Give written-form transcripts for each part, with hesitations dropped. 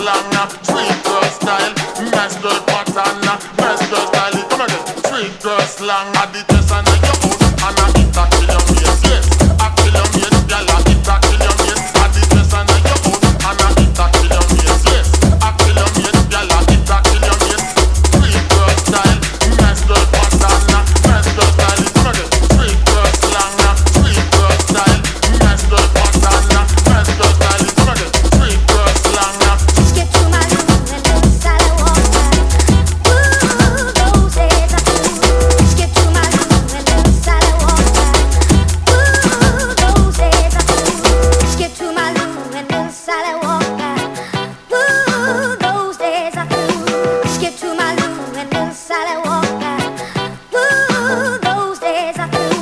slang, sweet girl style, nice girl pattern, nice girl style. Come again, sweet girl slang, I the dress and your own, and I eat a kill your face. Yes, I kill your mate, girl, I eat a kill your mate. I the dress and your own, and I eat a kill your face. Yes, I kill your mate, girl, I eat a kill your mate. Sweet girl style, nice girl pattern, nice girl style. Come again, sweet girl slang, sweet girl style, nice girl pattern, nice girl style. Come again, sweet girl slang. Skip to my room and inside I walk back. Ooh, those days I flew. Skip to my room and inside I walk back. Ooh, those days I flew. Skip to my room and inside I walk back. Ooh, those days I flew. Skip to my room and inside I walk back. Ooh, those days I flew.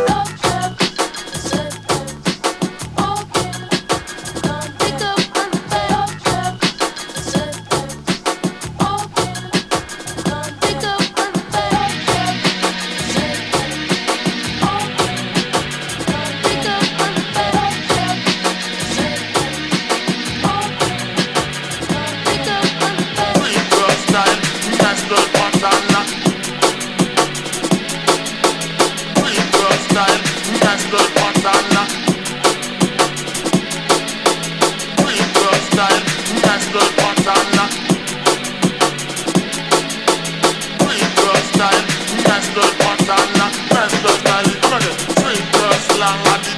Sweet girl style, nice girl pattern. Sweet girl style, nice girl pattern. Sweet girl style, nice girl pattern. Sweet girl style, nice girl pattern. Nice girl style, come again. Sweet girl slang.